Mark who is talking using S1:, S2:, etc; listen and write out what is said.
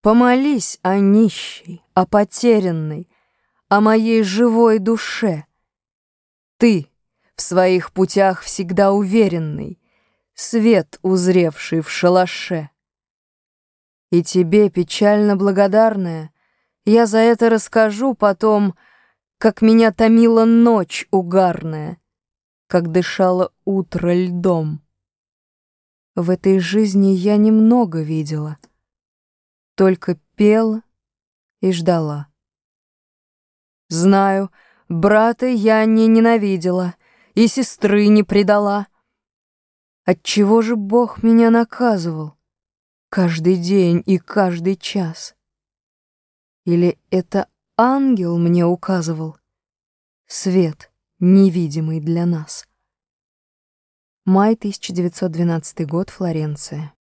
S1: Помолись о нищей, о потерянной, о моей живой душе. Ты, в своих путях всегда уверенный, свет, узревший в шалаше. И тебе, печально благодарная, я за это расскажу потом, как меня томила ночь угарная, как дышало утро льдом. В этой жизни я немного видела, только пела и ждала. Знаю, брата я не ненавидела и сестры не предала. Отчего же Бог меня наказывал каждый день и каждый час? Или это ангел мне указывал свет, невидимый для нас? Май 1912 год, Флоренция.